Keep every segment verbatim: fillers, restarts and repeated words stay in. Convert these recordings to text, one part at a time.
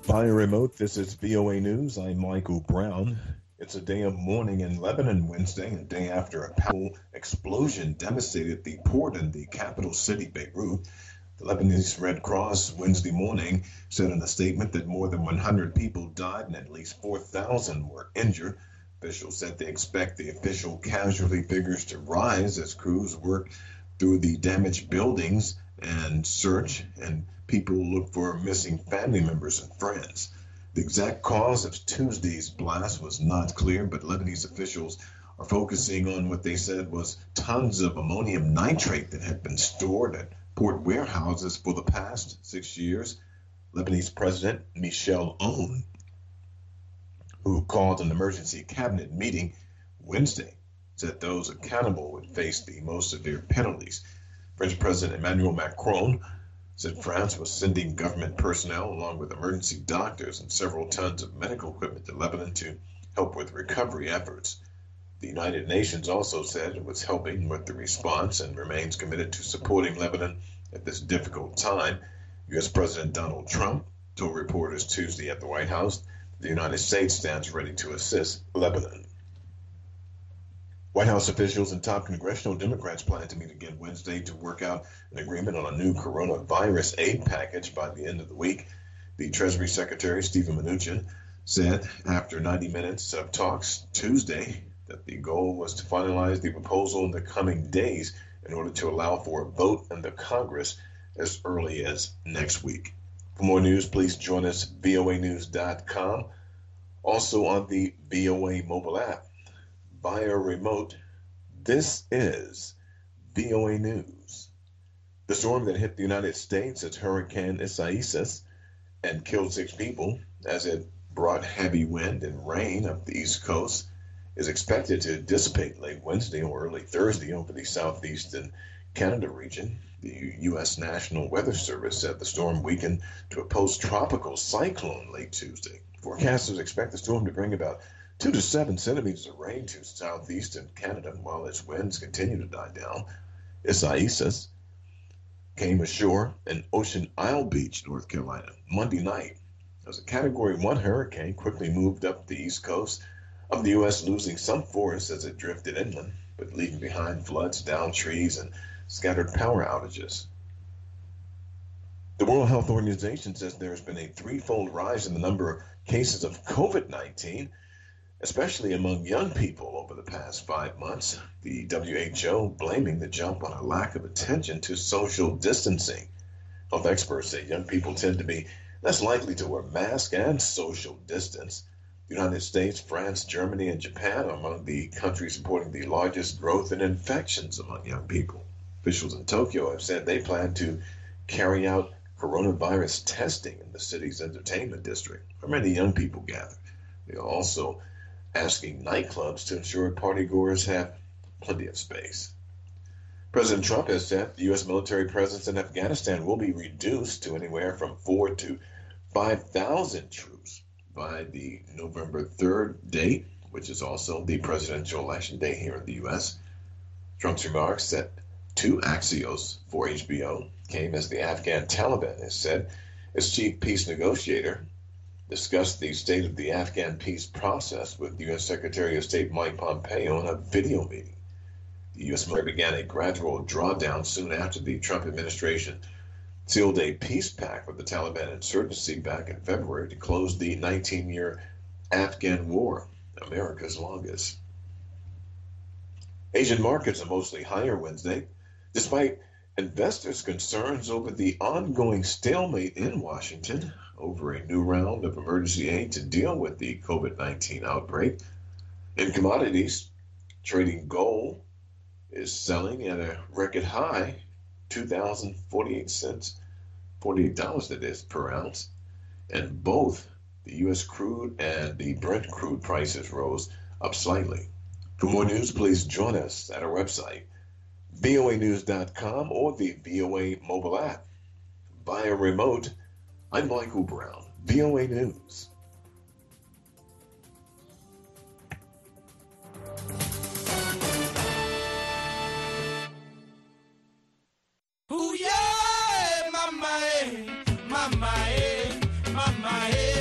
Via remote, this is V O A News. I'm Michael Brown. It's a day of mourning in Lebanon Wednesday, a day after a powerful explosion devastated the port in the capital city, Beirut. The Lebanese Red Cross Wednesday morning said in a statement that more than one hundred people died and at least four thousand were injured. Officials said they expect the official casualty figures to rise as crews work through the damaged buildings and search, and people look for missing family members and friends. The exact cause of Tuesday's blast was not clear, but Lebanese officials are focusing on what they said was tons of ammonium nitrate that had been stored at port warehouses for the past six years. Lebanese President Michel Aoun, who called an emergency cabinet meeting Wednesday, said those accountable would face the most severe penalties. French President Emmanuel Macron said France was sending government personnel along with emergency doctors and several tons of medical equipment to Lebanon to help with recovery efforts. The United Nations also said it was helping with the response and remains committed to supporting Lebanon at this difficult time. U S President Donald Trump told reporters Tuesday at the White House the United States stands ready to assist Lebanon. White House officials and top congressional Democrats plan to meet again Wednesday to work out an agreement on a new coronavirus aid package by the end of the week. The Treasury Secretary, Steven Mnuchin, said after ninety minutes of talks Tuesday that the goal was to finalize the proposal in the coming days in order to allow for a vote in the Congress as early as next week. For more news, please join us at V O A news dot com. Also on the V O A mobile app. Via remote, this is V O A News. The storm that hit the United States as Hurricane Isaias and killed six people as it brought heavy wind and rain up the East Coast is expected to dissipate late Wednesday or early Thursday over the southeastern Canada region. The U S National Weather Service said the storm weakened to a post-tropical cyclone late Tuesday. Forecasters expect the storm to bring about two to seven centimeters of rain to southeastern Canada while its winds continue to die down. Isaias came ashore in Ocean Isle Beach, North Carolina, Monday night. As a Category one hurricane, quickly moved up the east coast of the U S, losing some force as it drifted inland, but leaving behind floods, downed trees, and scattered power outages. The World Health Organization says there has been a threefold rise in the number of cases of COVID nineteen, especially among young people over the past five months. The W H O blaming the jump on a lack of attention to social distancing. Health experts say young people tend to be less likely to wear masks and social distance. The United States, France, Germany, and Japan are among the countries reporting the largest growth in infections among young people. Officials in Tokyo have said they plan to carry out coronavirus testing in the city's entertainment district, where many young people gather. They are also asking nightclubs to ensure partygoers have plenty of space. President Trump has said the U S military presence in Afghanistan will be reduced to anywhere from four to five thousand troops by the November third date, which is also the presidential election day here in the U S. Trump's remarks set to Axios for H B O came as the Afghan Taliban has said its chief peace negotiator discussed the state of the Afghan peace process with U S Secretary of State Mike Pompeo in a video meeting. The U S military began a gradual drawdown soon after the Trump administration sealed a peace pact with the Taliban insurgency back in February to close the nineteen-year Afghan war, America's longest. Asian markets are mostly higher Wednesday, despite investors' concerns over the ongoing stalemate in Washington over a new round of emergency aid to deal with the COVID nineteen outbreak. In commodities, trading gold is selling at a record high, two thousand forty-eight cents, forty-eight dollars that is per ounce, and both the U S crude and the Brent crude prices rose up slightly. For more news, please join us at our website, V O A news dot com, or the V O A mobile app. Via remote, I'm Michael Brown, V O A News. Ooh, yeah, mama, eh, mama, eh, mama, eh.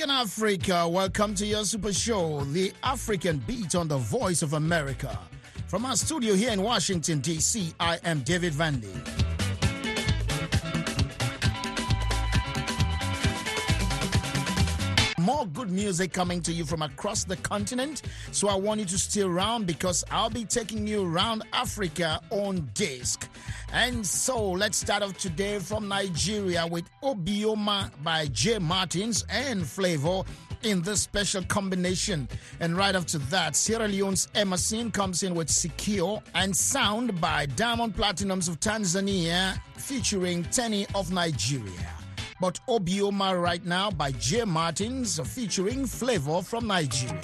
Africa, welcome to your super show, The African Beat on the Voice of America. From our studio here in Washington, D C, I am David Vandy. More good music coming to you from across the continent, so I want you to stay around because I'll be taking you around Africa on disc. And so let's start off today from Nigeria with Obioma by Jay Martins and Flavor in this special combination. And right after that, Sierra Leone's Emerson comes in with Secure and Sound by Diamond Platinums of Tanzania featuring Tenny of Nigeria. But Obioma right now by Jay Martins featuring Flavor from Nigeria.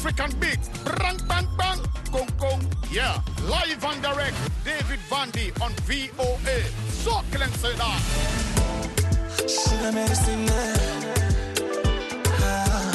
African beats. Bang, bang, bang. Kong, kong. Yeah. Live and direct. David Vandy on V O A. So, can say that. Sugar medicine. Ah.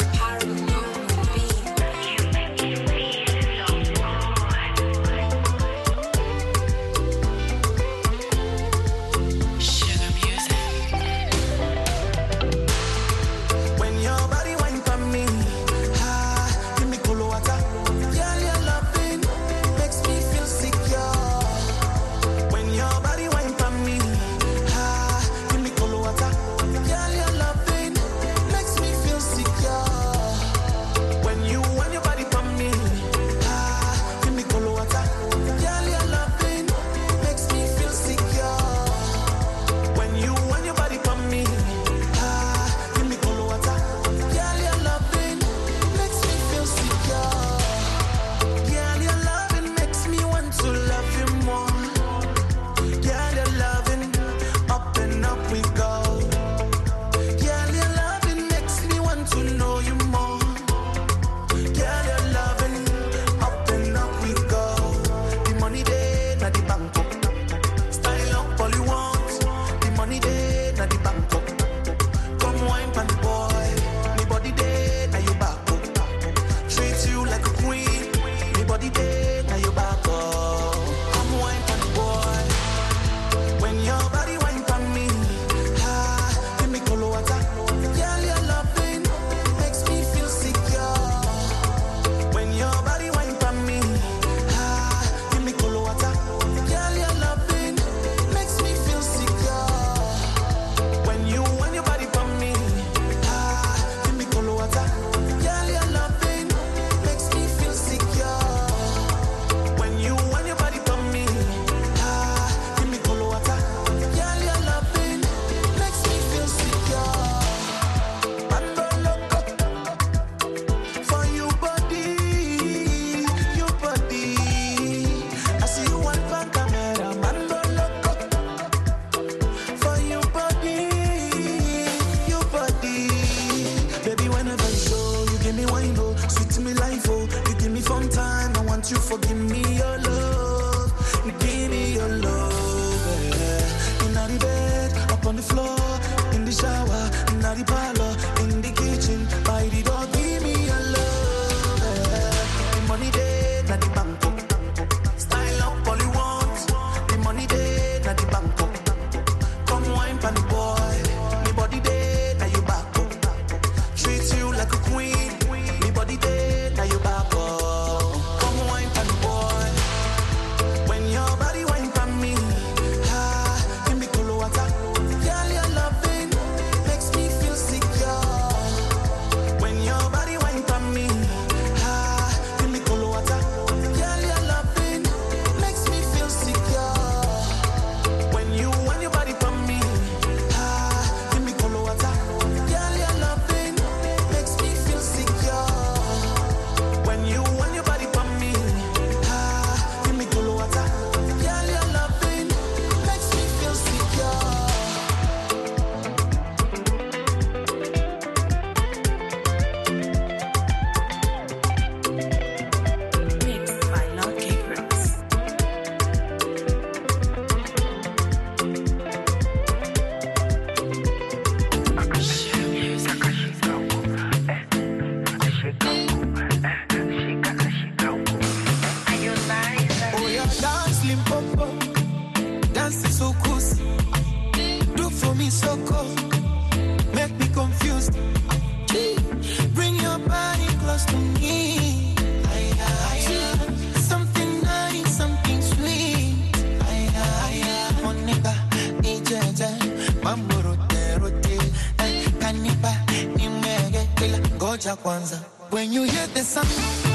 When you hear the sound,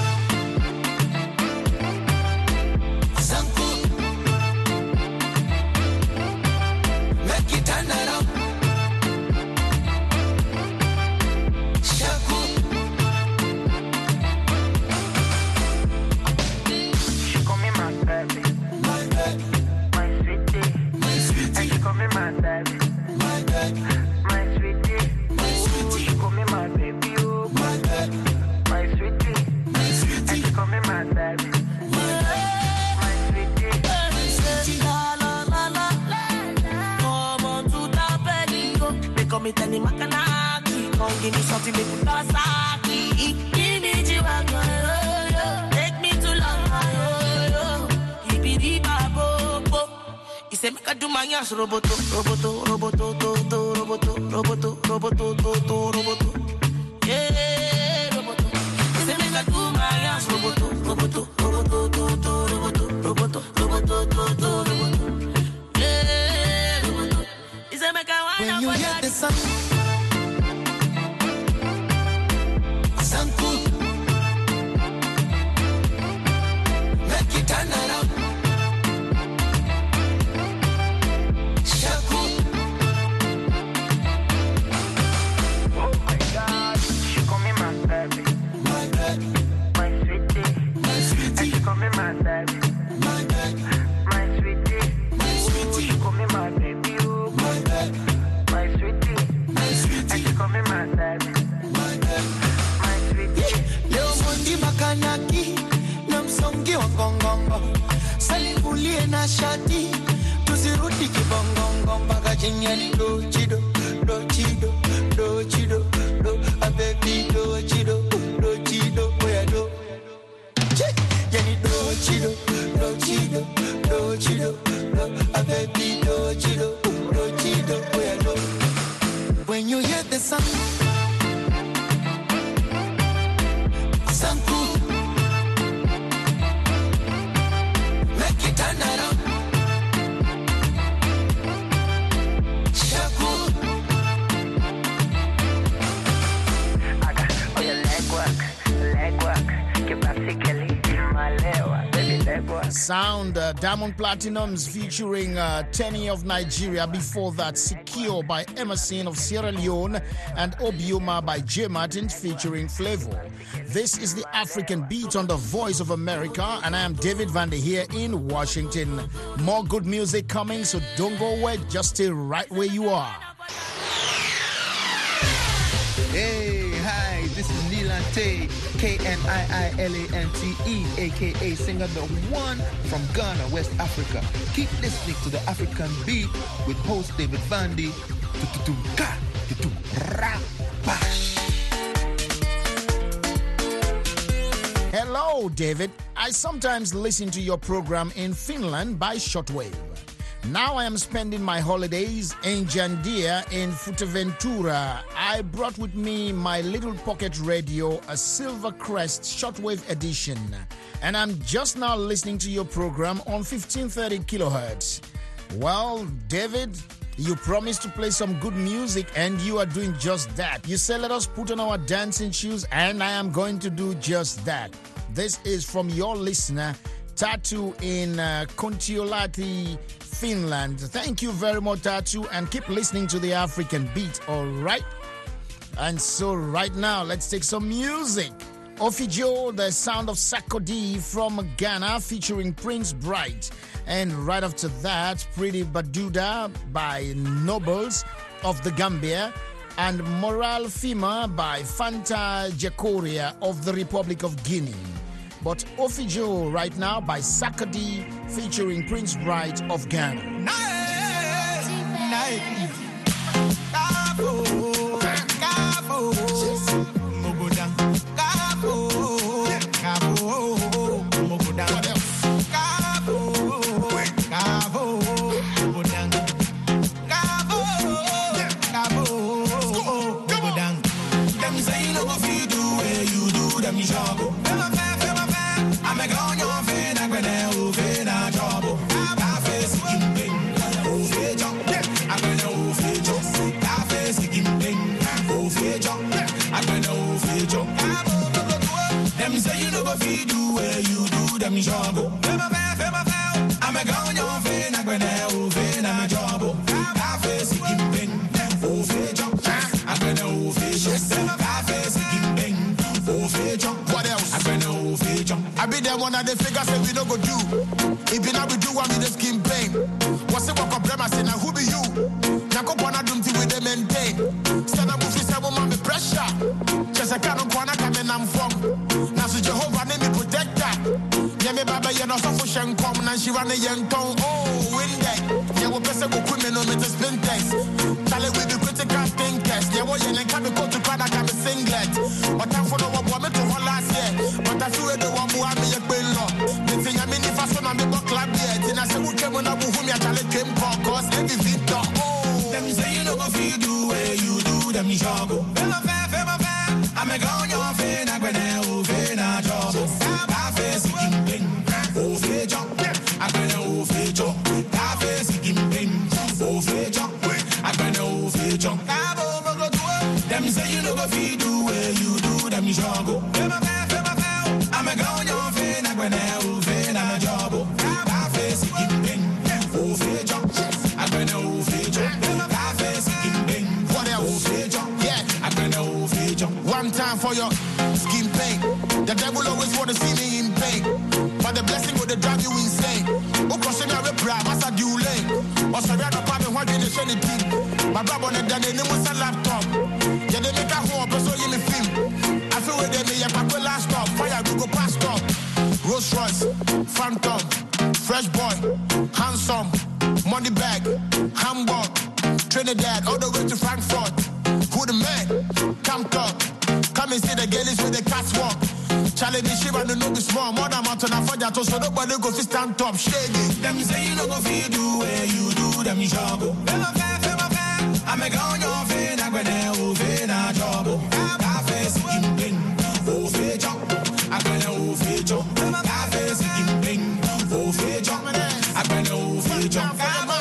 make it turn around. Shaku. She call me my baby, my baby, my sweetie, my sweetie. and she call me my baby, my baby, my sweetie, my sweetie. she call me my baby, oh, my baby, my sweetie. call me Tani Makanaki. Come give me something, make me Kawasaki. Give me G-Wagon, oh, yo. Take me to London, oh, yo. Keep it deep, bo, bo. He said, make I do my ass, roboto, roboto, roboto, to, to, roboto, roboto, roboto, to, to, roboto. Yeah, roboto. He said, make I do my ass, roboto, roboto, roboto, to, to, roboto, roboto, roboto, to, to, roboto. Yeah, roboto. He said, make I wind up. When you hear the sound, sound cool. Make it turn around. Shati tuzirudi kibongongo mpaka jinyani do chido do chido do chido do a baby do chido do chido boya do yani do chido do chido do chido do a baby do chido do chido boya do. When you hear the sound, sound cool, make it turn around. Sound uh, Diamond Platinums featuring uh, Tenny of Nigeria. Before that, Secure by Emerson of Sierra Leone and Obioma by J Martin featuring Flavor. This is the African Beat on the Voice of America, and I am David Vander here in Washington. More good music coming, so don't go away. Just stay right where you are. Hey, hi, this is Nilante, K N I I L A N T E, a k a singer the one from Ghana, West Africa. Keep listening to the African Beat with host David Vandy. Hello, David. I sometimes listen to your program in Finland by shortwave. Now I am spending my holidays in Jandia in Fuerteventura. I brought with me my little pocket radio, a Silver Crest shortwave edition. And I'm just now listening to your program on fifteen thirty kilohertz. Well, David, you promised to play some good music and you are doing just that. You said let us put on our dancing shoes and I am going to do just that. This is from your listener, Tatu in uh, Kontiolahti, Finland. Thank you very much, Tatu, and keep listening to the African Beat, all right? And so right now, let's take some music. Ofijo, the sound of Sakodi from Ghana featuring Prince Bright. And right after that, Pretty Baduda by Nobles of the Gambia. And Moral Fima by Fanta Jacoria of the Republic of Guinea. But Ofijo right now by Sakodi featuring Prince Bright of Ghana. Nice, nice. Kabo, kabo, mogoda. Kabo, kabo, mogoda. Kabo, kabo, mogoda. Kabo, kabo, mogoda. Them say no go fit do where you do them job. I'm a gone your fan, I'm gonna over na job. I face him bing, over jump. I'm gonna over jump. I face him bing, over jump. I'm gonna over jump. Them say you know go feed do where you do them job. I'm a gone your fan, I'm gonna over na job. I face him bing, over jump. I'm gonna over jump. I face him bing, over jump. What else? I'm gonna over jump. I be there one of the figures say we no go do. If you not be do one with the skin pain. What's the work of them? I say now who be you? Nako bona dum ti with the maintain. Stand up if you say woman be pressure. Just a kind of wanna come in and from. Now so Jehovah name me protector. Yeah me baba you know so for shen come now she run a young tongue. Oh win that. Yeah we person go quit me no me to spin test. Tell it with the critical thing. singlet. But I'm for the one woman to her last year. But I feel the one who I me a bill law. The thing I mean if I saw my book club yet. And I said, who came on up who me a challenge came for? Cause let me Victor. Oh, them say you know what you do, where you do, them you shago. Fema fair, fema fair. I'm a gone your fin, I'm gonna open a job. I face him, oh, fair job. I'm gonna open job. I face him, oh, fair job. I'm gonna open job. Them say you know what you do, where you do, them you shago. Fema fair, fema fair. I'm a gone your fin, I'm gonna open a job. I face him, oh, fair job. I'm gonna open job. I face him, what else? Yeah, I'm gonna open job. One time for your skin pain. The devil always want to see me in pain, but the blessing will drive you insane. Oh, cause you're a prime, as I do late. Or sorry, I don't have what you say anything. My brother on the day, they was a laptop. Yeah, they make a hope, so you me film. I feel with them, yeah, Papa last stop. Fire, Google pass stop. Rolls Royce, Phantom, Fresh Boy, Handsome, Money Bag, Hamburg, Trinidad, all the way to Frankfurt. Who the man? Come talk. Come and see the girls with the catwalk. Charlie, the shiva no no be small. More than mountain and fire, so nobody go to stand top. Shady. Them say you know go feel do where you do, them you shago. Fema fair, fema fair. I'm a gone your fin, I'm gonna open a job. I face him, bing, oh, fair job. I'm gonna open job. I face him, bing, oh, fair job. I'm gonna open job.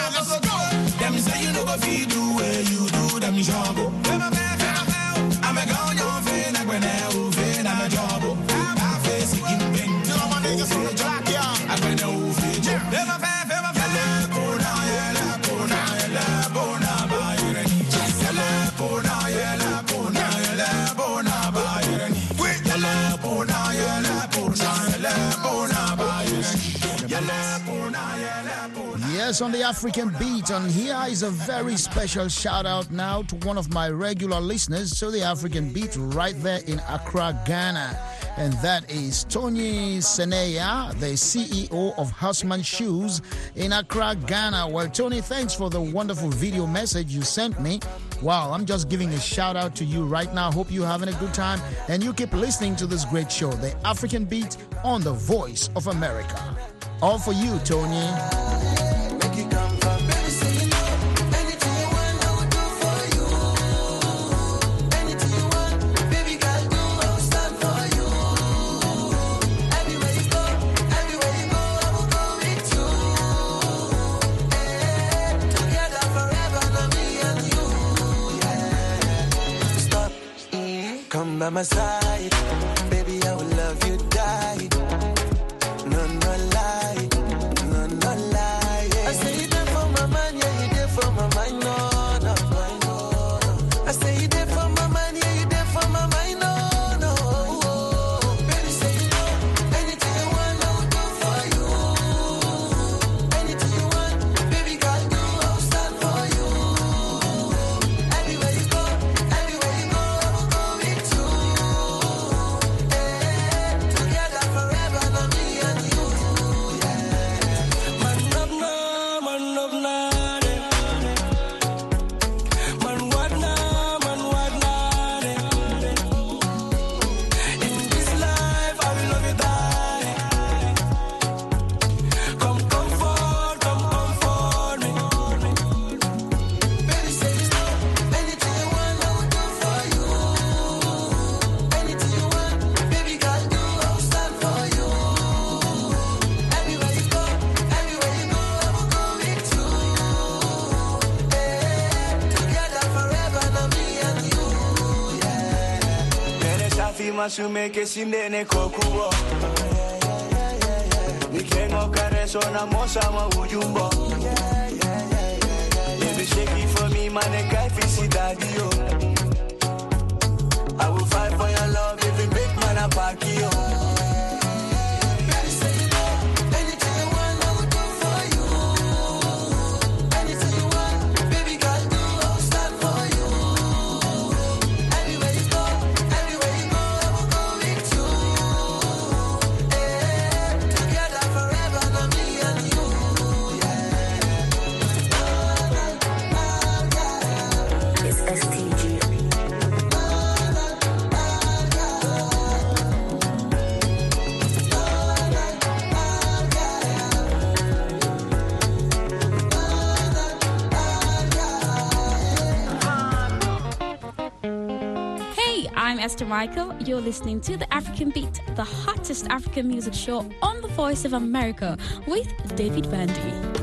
Them say you know go feel do where you do, them you shago. Fema fair, fema fair. I'm a gone your fin, I'm gonna open a job. I face him, bing, oh, fair job. I'm gonna open job. Fema fair, fema fair. Pona, yela, pona, yela, pona, ba, yireni. Yela, pona, yela, pona, yela, pona, ba, yireni. Yela, pona, yela, pona, yela, pona, ba, yireni. Yela, pona, yela, pona. Yes, on the African beat, and here is a very special shout out now to one of my regular listeners to the African beat right there in Accra, Ghana. And that is Tony Seneya, the C E O of Houseman Shoes in Accra, Ghana. Well, Tony, thanks for the wonderful video message you sent me. Wow, I'm just giving a shout out to you right now. Hope you're having a good time and you keep listening to this great show, The African Beat on the Voice of America. All for you, Tony. Come by my side, baby, I will love you, die. No, no lie, no, no lie. Yeah. I say you there for my man, yeah, you there for my mind, no, no, no, no. I say you there for my man, yeah, you there for my mind, no, no. Oh, baby, say you know, anything you want, I will do for you. Anything you want, baby, girl, do, I'll stand for you. Everywhere you go, everywhere you go, I will go with you. Together forever, not me and you. Man up now, man up now. Man what now, man what now. In this life, I will love you die. Come comfort, come comfort me. Baby, say you know, anything you want, I will do for you. Anything you want, baby girl, do, I'll stand for you. Everywhere you go, everywhere you go, I will go with you. Together forever, not me and you. Nene safi masumeke sindene kokuwo. Nikengo kareso na mosa ma ujumbo. Baby shake it for me, man, and guy fisi daddy yo. I will fight for your love if you make man a party yo. Baby say you know, anything you want, I will do for you. Anything you want, baby girl, do, I'll stand for you. Everywhere you go, everywhere you go, I will go with you. Together forever, not me and you. It's S T I'm Esther Michael. You're listening to The African Beat, the hottest African music show on the Voice of America with David Vandy.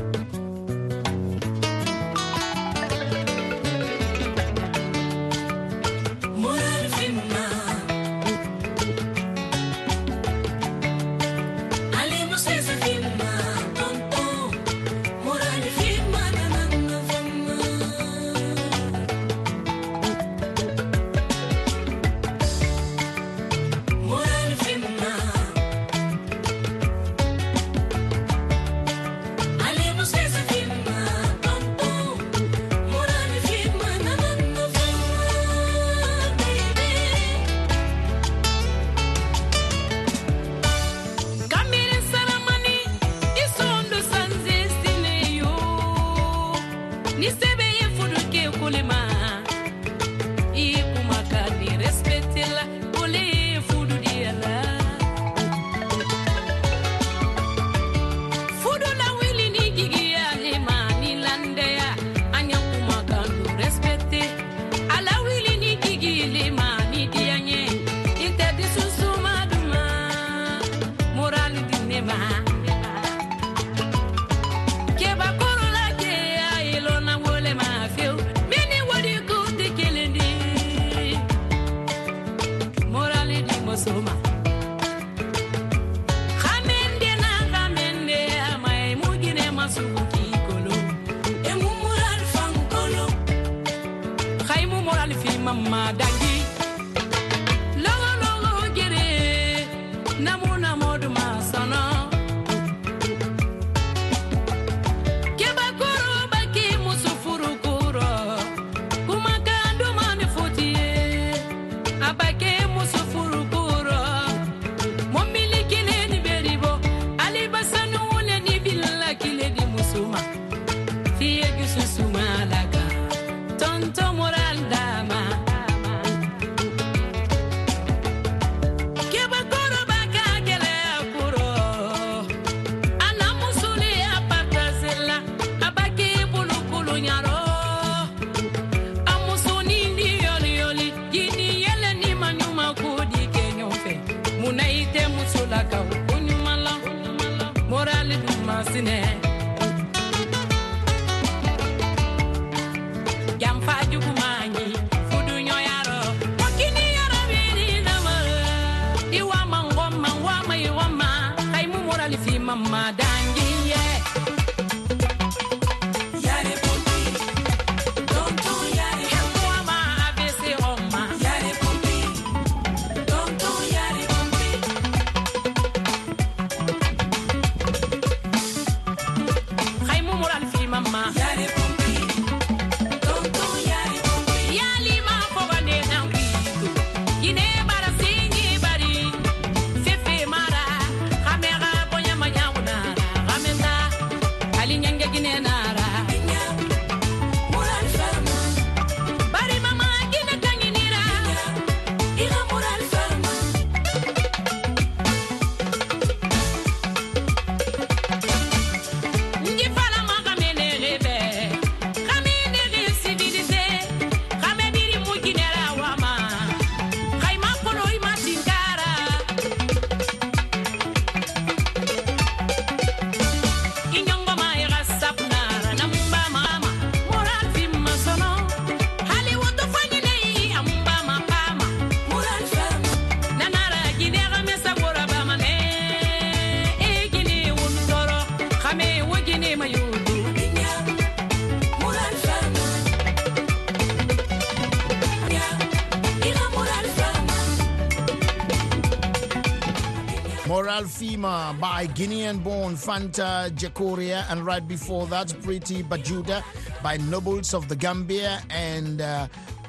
Moral Fema by Guinean-born Fanta Jacoria, and right before that, Pretty Bajuda by Nobles of the Gambia, and uh,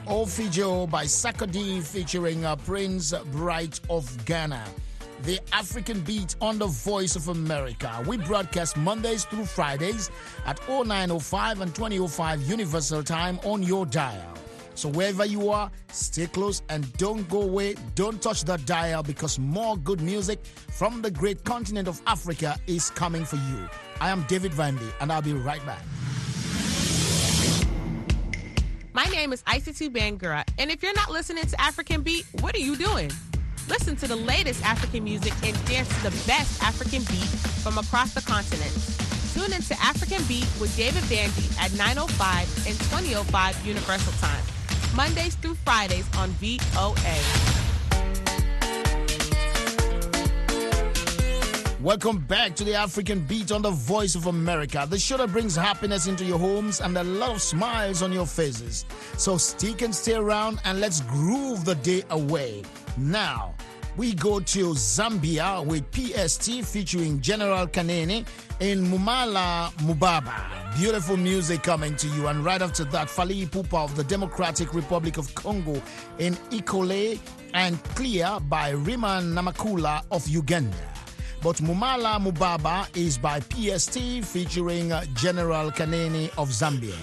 Ofijo by Sakadi featuring uh, Prince Bright of Ghana. The African Beat on the Voice of America. We broadcast Mondays through Fridays at oh nine oh five and twenty oh five Universal Time on your dial. So wherever you are, stay close and don't go away. Don't touch that dial, because more good music from the great continent of Africa is coming for you. I am David Vandy, and I'll be right back. My name is Isatu Bangura, and if you're not listening to African Beat, what are you doing? Listen to the latest African music and dance to the best African beat from across the continent. Tune into African Beat with David Bandy at nine oh five and twenty oh five Universal Time, Mondays through Fridays on V O A. Welcome back to the African Beat on the Voice of America, the show that brings happiness into your homes and a lot of smiles on your faces. So stick and stay around and let's groove the day away. Now, we go to Zambia with P S T featuring General Kanene in Mumala Mubaba. Beautiful music coming to you. And right after that, Fally Ipupa of the Democratic Republic of Congo in Ikole, and Clear by Riemann Namakula of Uganda. But Mumala Mubaba is by P S T featuring uh, General Kanene of Zambia.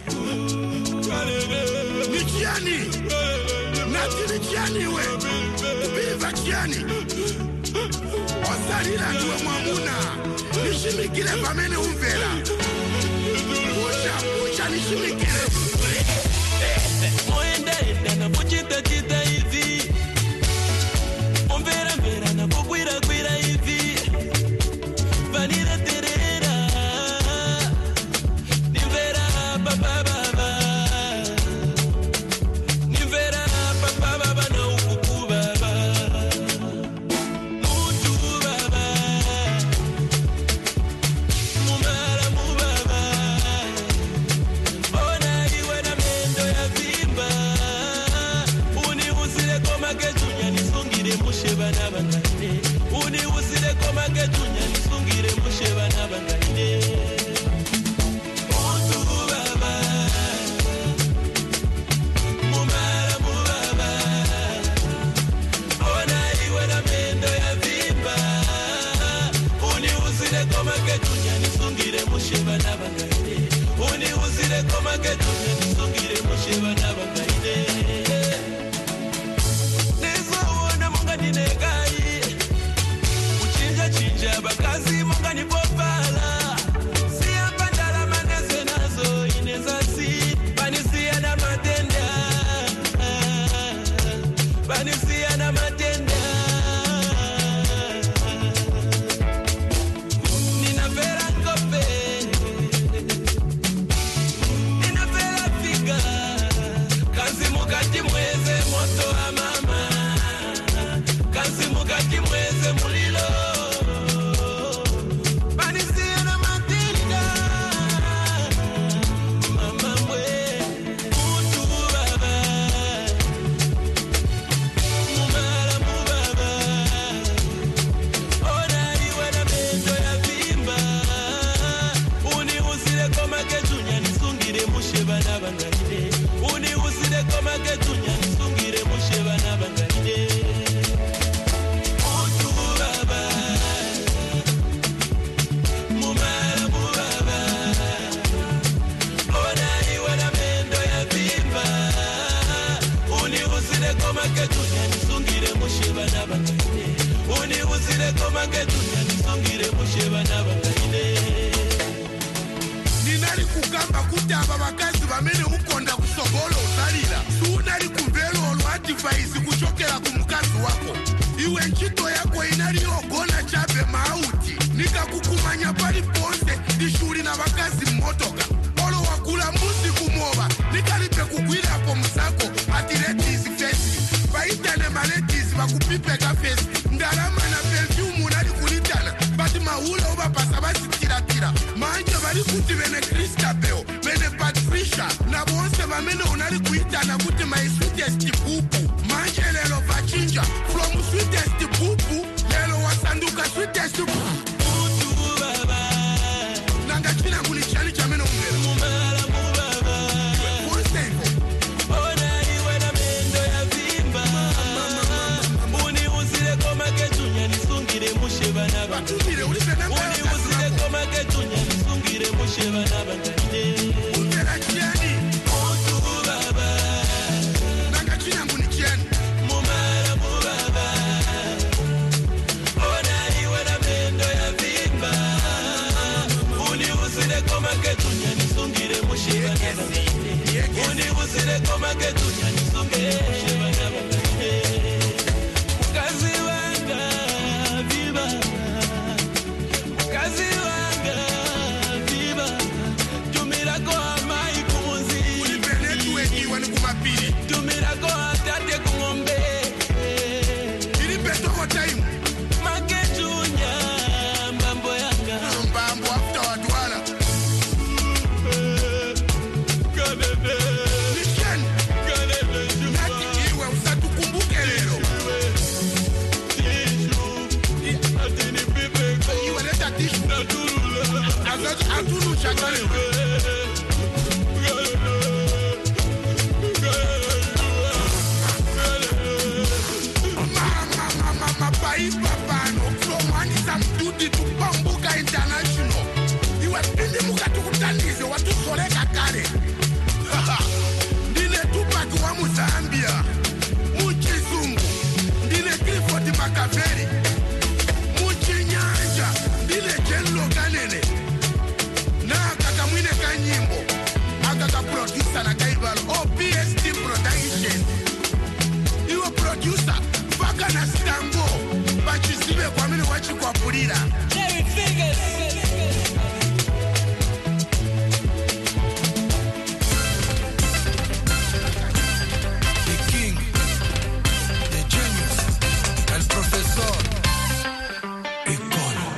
Nichiani, Nati Nichiani we, Ubiva Chiani, Osarila Nduwa Mwamuna, Nishimikile Pamene Umvela, Pusha, Pusha Nishimikile. Moenda enda na puchita chita hivi, Umvera mvera na kukwira kwira hivi. Vanilla terera, nivera papa baba, nivera papa baba na ukuku baba, mutu baba, mumara mubaba, ona iwe na mendo ya vimba, uni usile koma ketunya nisungire musheba na bangane, uni usile koma ketunya nisungire musheba na bangane. Mutu baba, mumara mubaba, ona iwe na mendo ya vimba, uni usile koma ketunya nisungire musheba na bangane, uni usile koma ketunya nisungire musheba na bangane. Nezaona munga ninegai, uchinja chinja bakazi munga nipopala, siya pandala manese nazo inezasi, panisia na matenda, panisia na matenda. Nina vera ngope, nina vera figa, kazi mukati mweze moto wa mama, kazi mukati mweze mulilo, panisia na matenda. Mama mwe, mutu baba, mumara mubaba, ona iwe na mendo ya vimba, uni usile koma ketunya nisungire musheba na bangane, uni usile koma ketunya nisungire musheba na bangane. Mutu baba, mumara mubaba, ona iwe na mendo ya vimba, uni usile koma ketunya nisungire musheba na bangane, uni usile koma ketunya nisungire musheba na bangane. Ninali kugamba kuti aba bakazi bamene ukonda kusogolo usalira, sunali kumvera olwadivayisi kuchokera ku mukazi wako. Iwe ntchito yako inali ogona chabe mauti, nikakukumanya pali ponse ishuli na bakazi mmotoka. Olo wakula mbuzi kumoba, nikalipe kugwirapo musako ati ladies festi, baitane ma ladies bakupipeka festi, ndalama na perfume unali kulitana, bati mahula ubapasa basitiratira, manje bali kuti bene Krista Beo, bene Patricia, na bonse bamene unali kuitana kuti my sweetest pupu, manje lelo vachinja, from sweetest pupu, lelo wasanduka sweetest pupu. Mutu baba, Nanga china kuni chani chamene umvera. mumara mubaba, Bonse hivyo. ona iwe na mendo ya vimba, uni usile koma ketunya nisungire musheba na bangane, Batumire ulipe namba ya uni kazi usile wako. koma ketunya nisungire musheba na bangane. Umvera chiani. Mutu baba, Nanga china kuni chiani. mumara mubaba, ona iwe na mendo Katunu Chagrin. Mama, mama, mama, pai, papa, no. From one is I'm duty to Bambuka International. You are spending Mukatu Kutanize, what to Soreka Kare. Dile Tupac wa Muzambia. Muchizungu. Dile Clifford Makaveri. Muchinyanja. Dile Jenlo Ganene. Na kakamwine kanyimbo. Akaka producer na kaibal. O P S T Production. You a producer. Baka na stambo. Bachisibe kwa mini wachi kwa pulira. Jerry Fingers. Professeur, école.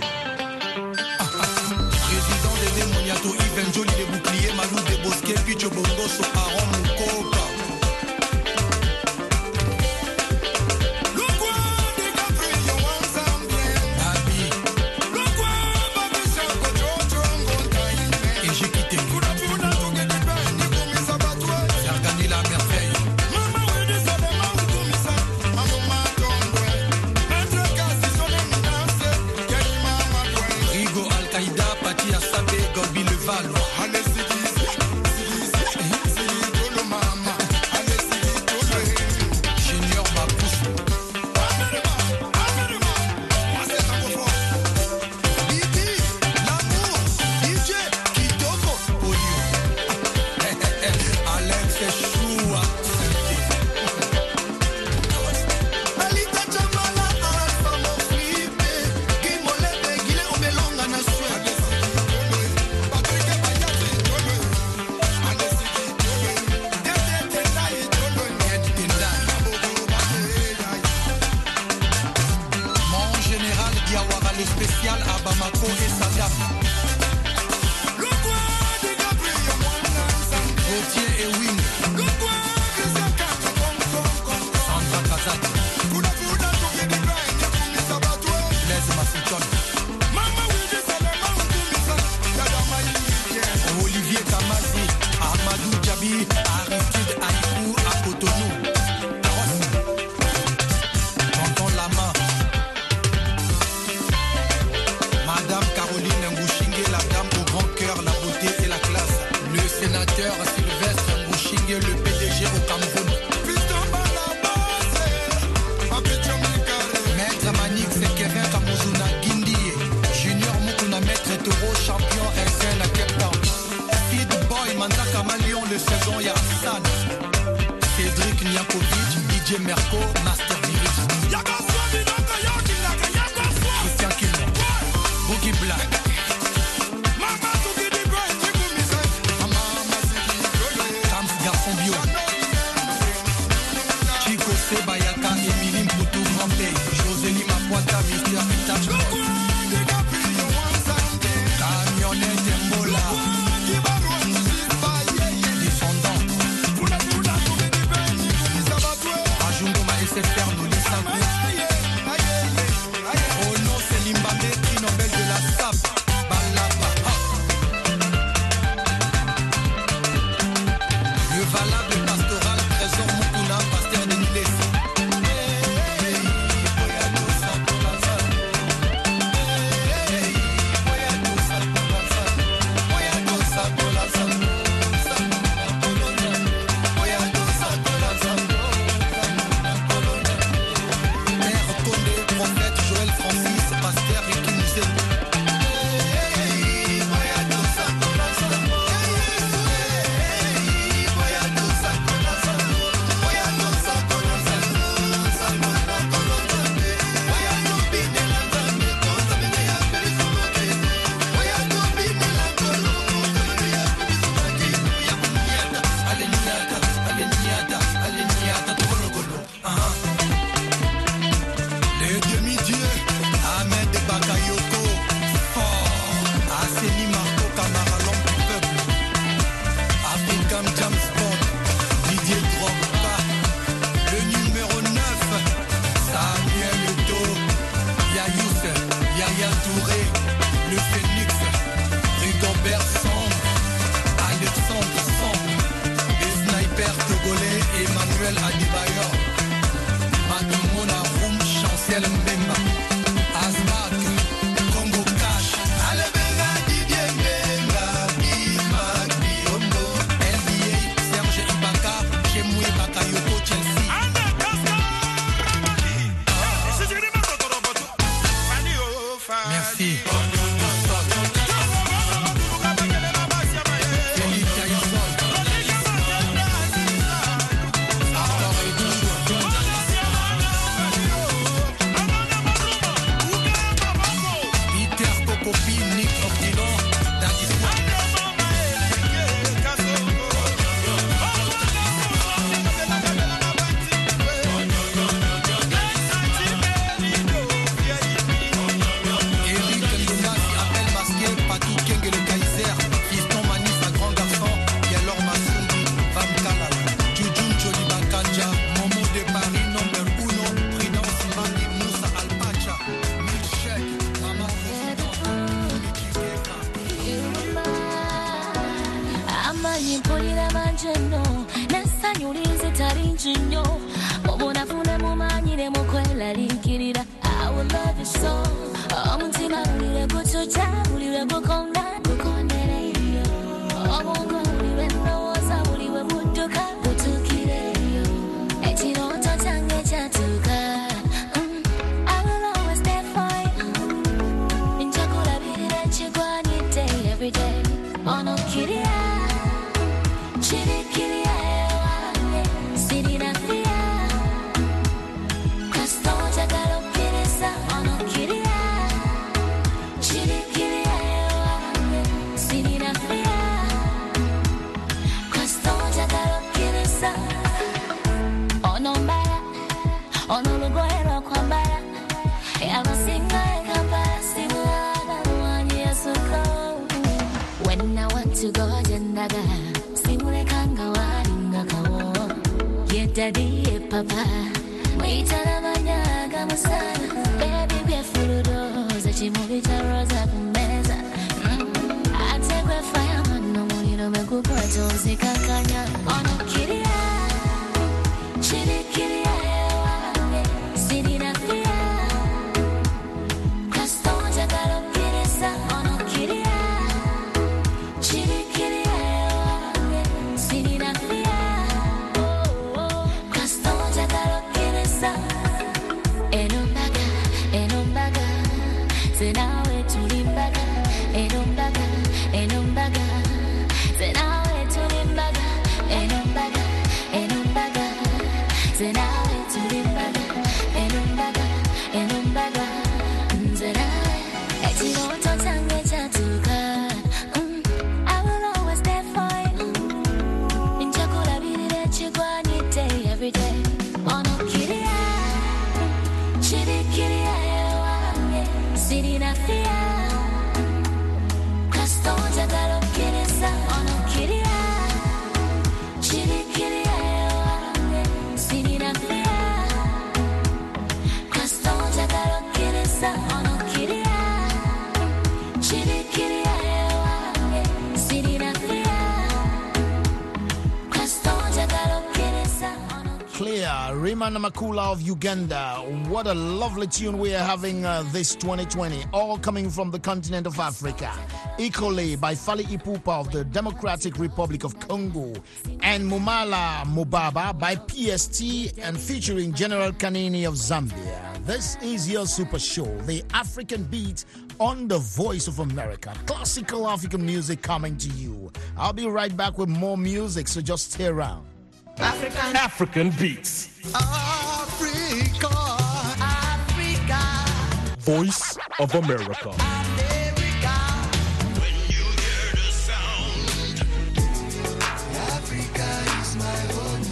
Président des démoniato, Yves Jolie, des boucliers, Malou, des bosquets, Picho Bongoso, Aaron Moukoka. Onologoero kwambara. Yabasinga ekambara simuaga mwanyasuko. When I want to go jendaga, simule kanga waringa kawo. Yetadi e papa, muitana manyaga musana. Baby be furudo, zachi muvita rosa kumeza. Ategwe fire mano muliro mekupa tozi kakanya. Ono kiria, chiri kiria ewa, siri na fia. Kastonja kalo kirisa, ono kiria. Chiri kiria ewa, siri na fia. Kastonja kalo kirisa. Enombaga, enombaga, senawe tulimbaga. Enombaga, enombaga, senawe tulimbaga. Enombaga, enombaga, senawe tulimbaga. Enombaga, enombaga, senawe. Etiroto tange chatuka. Mm, I will always there for you. Inchakula birire chigwanite every day. Ono kiria, chiri kiria ewa, siri na fia. Kastonja kalo kirisa, ono kiria, chiri kiria ewa, siri na fia. Kastonja kalo kirisa, ono kiria, chiri kiria ewa, siri na fia. Kastonja kalo kirisa, ono Clear, Rima Namakula of Uganda. What a lovely tune we are having uh, this twenty twenty, all coming from the continent of Africa. Equally by Fally Ipupa of the Democratic Republic of Congo and Mumala Mubaba by P S T and featuring General Kanini of Zambia. This is your super show, the African Beat on the Voice of America. Classical African music coming to you. I'll be right back with more music, so just stay around. African African Beats. Africa, Africa, Voice of America. America. When you hear the sound, Africa is my home.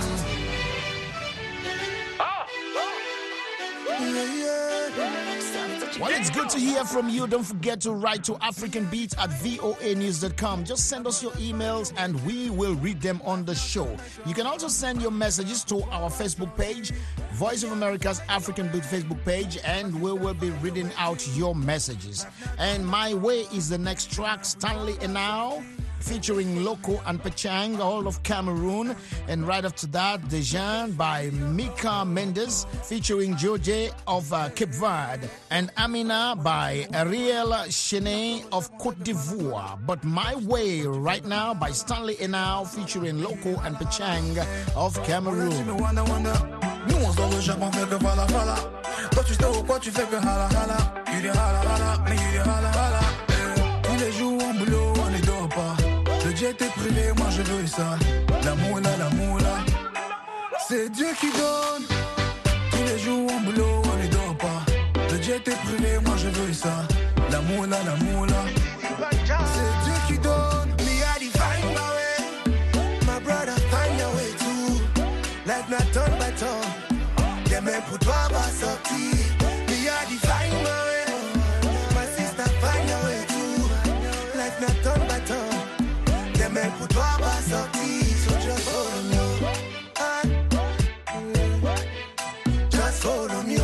Ah, Yeah, yeah. Well, it's good to hear from you. Don't forget to write to African Beat at V O A news dot com. Just send us your emails and we will read them on the show. You can also send your messages to our Facebook page, Voice of America's African Beat Facebook page, and we will be reading out your messages. And My Way is the next track, Stanley Enao, featuring Loco and Pachang, all of Cameroon. And right after that, Dejan by Mika Mendes, featuring George of uh, Cape Verde, and Amina by Ariel Chenet of Côte d'Ivoire. But My Way right now by Stanley Enao, featuring Loco and Pachang of Cameroon. Nous on sort de chaque on fait que voilà voilà. Toi tu sais ou quoi tu fais que hala hala. You dis hala hala, mais you dis hala hala. Tous les jours en boulot on ne dort pas. Le jet est privé, moi je veux ça. La moula, la moula. C'est Dieu qui donne. Tous les jours en boulot on ne dort pas. Le jet est privé, moi je veux ça. La moula, la moula. C'est Dieu qui donne. Me I define my way. My brother find your way too. Life not turn by turn. Des mains pour toi va sortir. Me I define my way. My sister find your way too. Life not turn by turn. Des mains pour toi va sortir. So just follow me. Ah, yeah. Just follow me.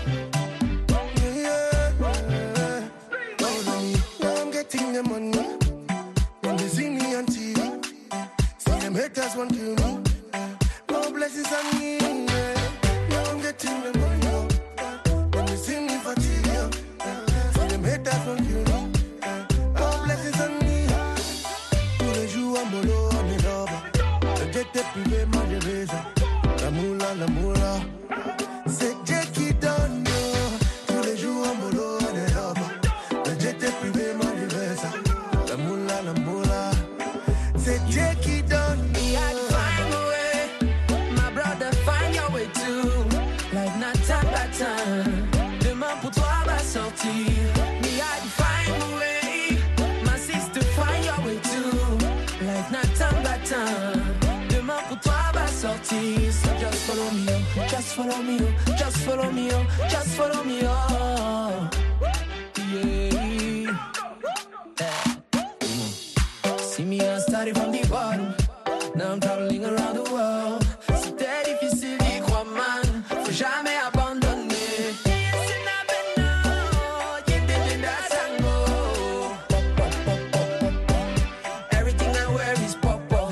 Yeah, yeah. Follow me. Now I'm getting the money. When they see me on T V, see them haters want to kill me. No blessings on me. Yeah. Now I'm getting the money. When they see me for T V, see them haters want to kill me. No blessings on me. Tous les jours en boulot, on est là-bas. Le jet est privé, moi je vais ça. La moula, la moula. C'est Dieu qui donne. Yo. Tous les jours en boulot, on est là-bas. Le jet est privé, moi je vais ça. La moula, la moula. C'est Dieu qui donne. Me, I find my way. My brother, find your way too. Life not time by time. Demain pour toi va sortir. Me, I find my way. My sister, find your way too. Life not time by time. Demain pour toi va sortir. sortir. So just follow me, oh, just follow me, oh, just follow me, oh, just follow me, oh. Yeah. Yeah. See me, I started from the bottom. Now I'm traveling around the world. C'était difficile d'y croire, man. Faut jamais abandonner. Everything I wear is pop-up.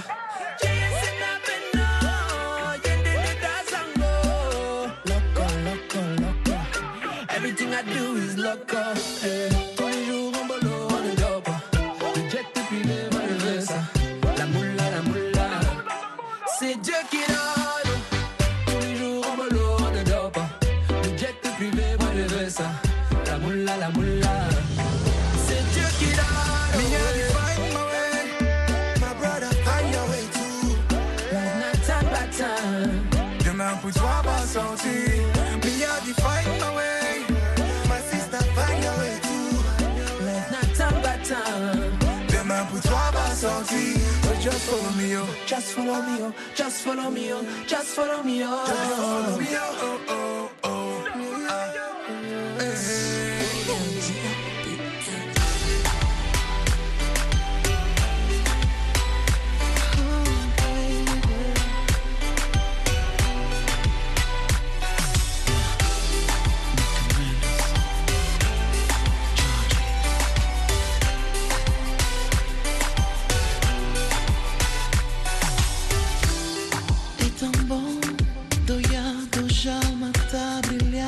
Loco, loco, loco. Everything I do is loco. Yeah. Tous les jours en bolo, on est dope. Le jet privé, moi je veux ça. La moula, la moula. C'est Dieu qui donne. Tous les jours en bolo, on est dope. Le jet privé, moi je veux ça. La moula, la moula. C'est Dieu qui donne. Me and you find my way. My brother, find your way too. Like night time, bad time. Demain pour toi va sortir. Me and you find my way. My sister, find your way too. Like night time, bad time. Demain pour toi va sortir. So just follow me, oh. Just follow me, oh. Just follow me, oh. Just follow me, oh. Just follow me, oh, oh, oh, oh. Ah. Hey, hey. É tão bom, doiado já mata brilhar.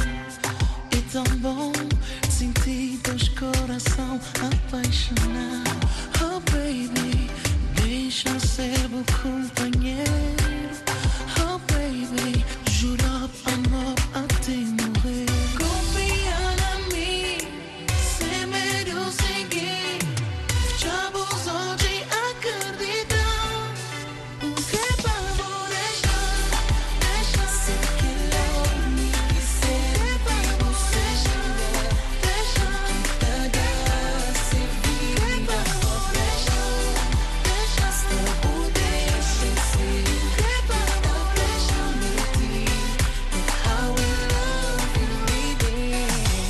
É tão bom sentir dois coração apaixonar. Oh baby, deixa eu ser o companheiro. Oh baby, juro amor até morrer. Confia em mim, sem medo seguir. Fechamos hoje acreditar. O que vamos deixar, deixar. Sei que não me quiser, vamos deixar, deixar. Cada se vida, vamos deixar, deixar. Se eu deixo ser, que vamos deixar de ti. How we love you, baby.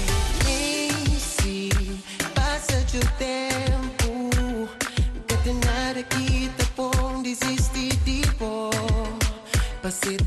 Nem se passa de tempo, nunca tem nada que te põe desistir de bom. Pra ser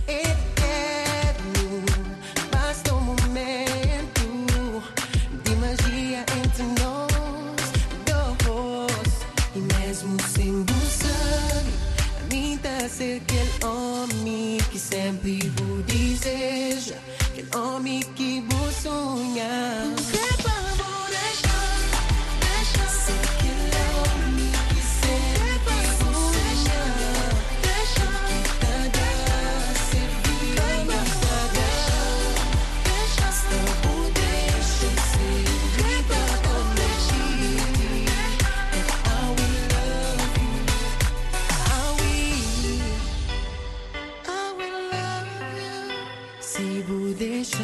eterno, basta um momento de magia entre nós dois. E mesmo sendo sangue, a mim tá ser aquele homem que sempre vou deseja, aquele homem que vou sonhar. O que vamos deixar, deixar. Sei que homem que sempre vou sonhar, deixar. Cada ser vida, cada deixar. Se eu deixo ser, vida vou deixar. How we love you, how we, how we love you. Se vou deixar.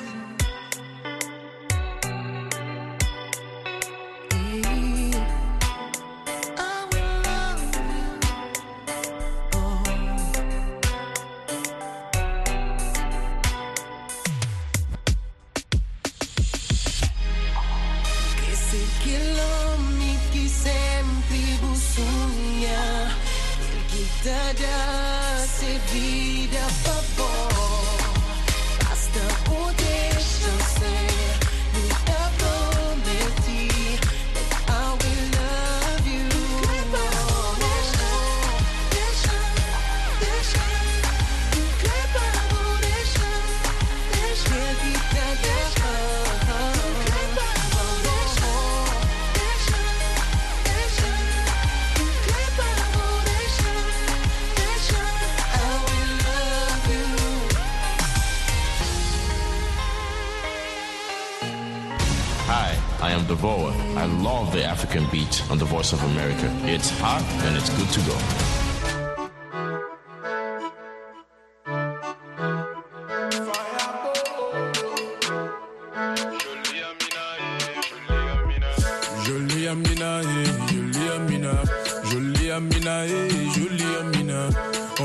Esse aquele homem que sempre vos sonha, ele que te dá ser vida pra bom. Basta o deixar ser, nunca prometi. I will love you. Deixa, deixa, deixa. Que vamos deixar, deixa. Que vida deixa. Hi, I am Devoa. I love the African beat on the Voice of America. It's hot and it's good to go. Jolie Amina, eh, jolie Amina, jolie Amina, eh, jolie Amina. On dit qu'à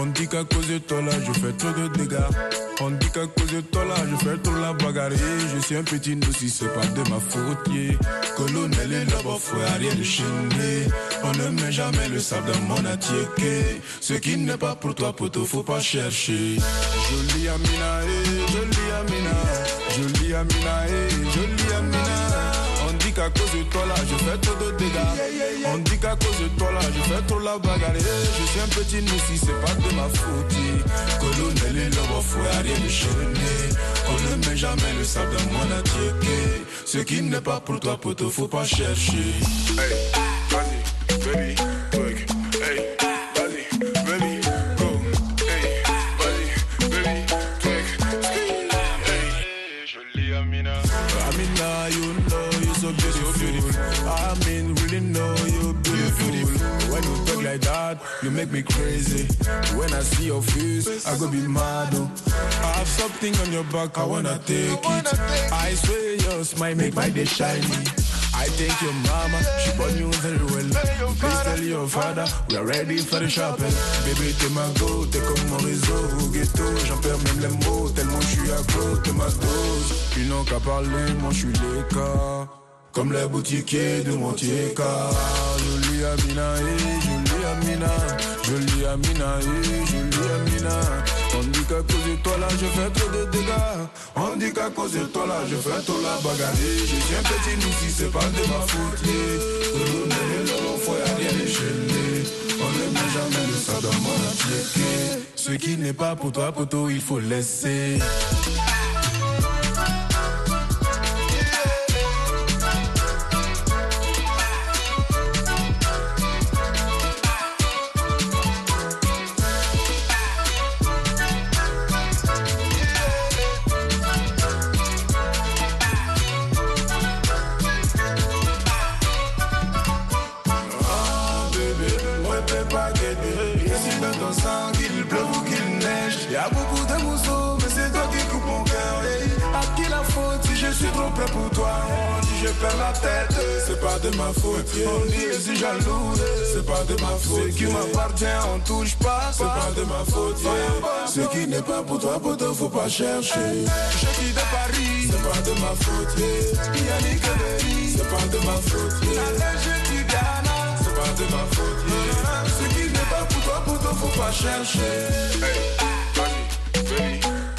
qu'à cause de toi là, je fais trop de dégâts. On dit qu'à cause de toi là, je fais trop la bagarre. Je suis un petit nous si c'est pas de ma faute. Yeah. Colonel et là-bas, faut rien de chaîner. On ne met jamais le sable dans mon attiéké. Ce qui n'est pas pour toi, poteau, faut pas chercher. Jolie Amina, eh, jolie Amina. Jolie Amina, eh, jolie Amina. On dit qu'à cause de toi là, je fais trop de dégâts. On dit qu'à cause de toi là, je fais trop la bagarre. Je suis un petit nous si c'est pas de ma faute. Colonel et là-bas, faut rien de chaîner. On ne met jamais le sable dans mon attiéké. Ce qui n'est pas pour toi, poteau, faut pas chercher. Hey, vas-y, baby, twerk. Hey, vas-y, baby, go. Hey, vas-y, baby, twerk. Hey, jolie Amina. Amina, you know you're so beautiful. I mean, really know you're beautiful. When you talk like that, you make me crazy. When I see your face, I go be mad. Oh. I have something on your back, I wanna take it. I swear your smile make my day shiny. I thank your mama, she born you very well. Please tell your father, we are ready for the shopping. Baby, t'es ma go, t'es comme mon réseau. Ghetto, j'en perds même les mots, tellement je suis accro, t'es ma dose. Ils n'ont qu'à parler, moi je suis les cas. Comme les boutiquiers de mon tiéka. Jolie Amina, eh, jolie Amina. Jolie Amina, eh, jolie Amina. On dit qu'à cause de toi là, je fais trop de dégâts. On dit qu'à cause de toi là, je fais trop la bagarre. Je suis un petit nous si c'est pas de ma faute. Colonel, l'homme, faut rien déchaîner. On ne met jamais le sable dans mon attiéké. Ce qui n'est pas pour toi, poteau, il faut laisser. Pour toi, on dit je perds la tête, c'est pas de ma faute. On dit je suis jaloux, c'est pas de ma faute. Ce qui m'appartient, on touche pas, c'est pas de ma faute. Ce qui n'est pas pour toi, poteau, faut pas chercher. Je quitte de Paris, c'est pas de ma faute. Yannick Berry, c'est pas de ma faute. La je dis Ghana, c'est pas de ma faute. Ce qui n'est pas pour toi, poteau, faut pas chercher. Hey, baby.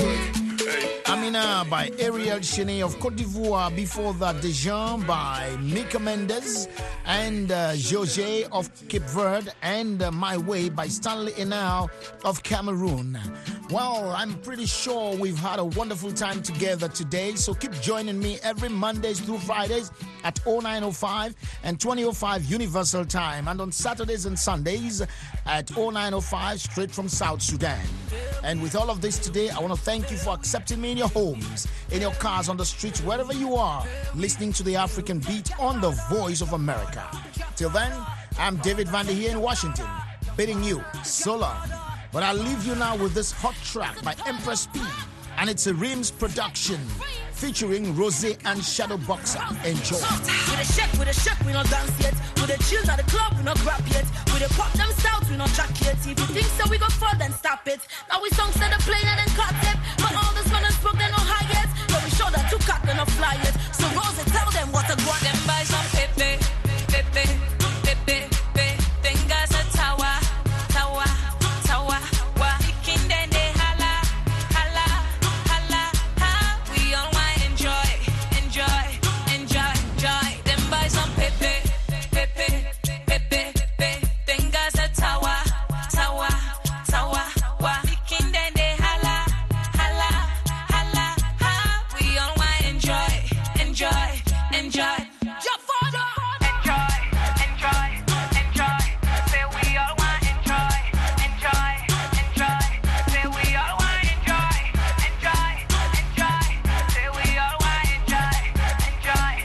Amina by Ariel Cheney of Côte d'Ivoire. Before that, Dejan by Mika Mendes and uh, Jose of Cape Verde, and uh, My Way by Stanley Enal of Cameroon. Well, I'm pretty sure we've had a wonderful time together today, so keep joining me every Mondays through Fridays at oh nine oh five and twenty oh five Universal Time, and on Saturdays and Sundays at oh nine oh five straight from South Sudan. And with all of this today, I want to thank you for accepting me in your homes, in your cars, on the streets, wherever you are, listening to the African Beat on the Voice of America. Till then, I'm David Vander here in Washington, bidding you so long. But I'll leave you now with this hot track by Empress P, and it's a Rims production featuring Rose and Shadow Boxer. Enjoy. With a shake, with a shake, we not dance yet. With a chills at the club, we not grab yet. With a pop them stouts, we not jack yet. If you think so, we go for then stop it. Now we songs that are playing and then cut it. But all this fun and smoke, they no high yet. But we show that two cock, they no fly yet. So Rose, tell them what to go. Them buy some pepe, pepe, pepe, pepe. Fingers a tower, tower, tower. Wa kicking then they holla, holla, holla, ha. We all want enjoy, enjoy, enjoy, enjoy. Them buy some pepe, pepe, pepe, pepe. Fingers a tower, tower, tower. Wa kicking then they holla, holla, holla, ha. We all want enjoy, enjoy, enjoy. Jump forward. Enjoy, enjoy, enjoy. Say we all want enjoy, enjoy, enjoy. Say we all want enjoy, enjoy, enjoy. Say we all want enjoy, enjoy.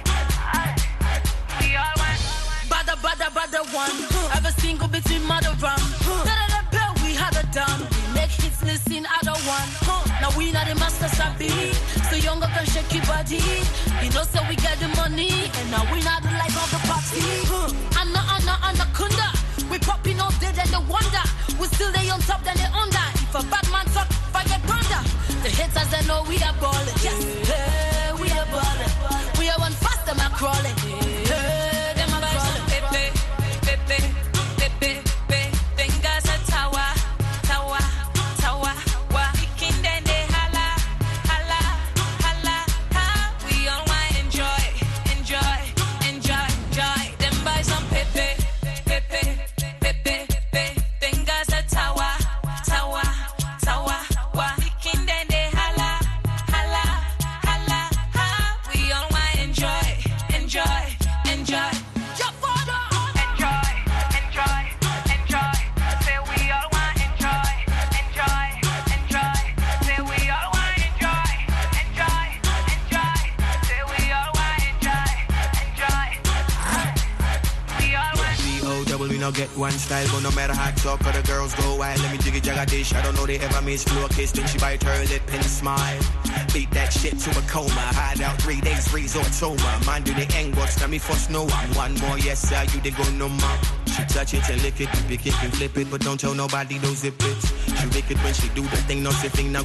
We all want. Bada bada bada one. Have a single between mother rum. None of the bell we had a dumb. We make hits listen other one. Now we not the master sabi. So younger can shake your body. You know so we get the money. And now we not the life of the party. Anna Anna Anaconda. We popping all day then the wonder. We still they on top then they under. for bad man talk for your brother. The haters they know we are balling. Yes, hey, we are balling. We are one fast them are crawling. Hey, them are crawling. Pepe, Pepe, Pepe, Pepe, fingers a tower, tower, tower. Wa kinde de hala, hala, hala, ha. We all want enjoy, enjoy, enjoy, enjoy. Them buy some Pepe, Pepe, Pepe, Pepe, fingers a tower, tower, tower. Wa kinde de hala, hala, hala, ha. We all want enjoy, enjoy, enjoy. Your father. Enjoy, enjoy, enjoy. Say we all want enjoy, enjoy, enjoy. Say we all want enjoy, enjoy, enjoy. Say we all want enjoy, enjoy. We all want. B O double, we no get one style, but no matter how talk, or the girls go wild. Let me jiggy jagga dish. I don't know they ever miss floor kiss. Then she bite her lip and smile. Beat that shit to a coma. Hide out three days, resort toma. Man do the English, let me first know I'm one more. Yes, sir, you they go no more. She touch it and lick it, pick it and flip it, but don't tell nobody don't zip it. She lick it when she do the thing, no sipping, now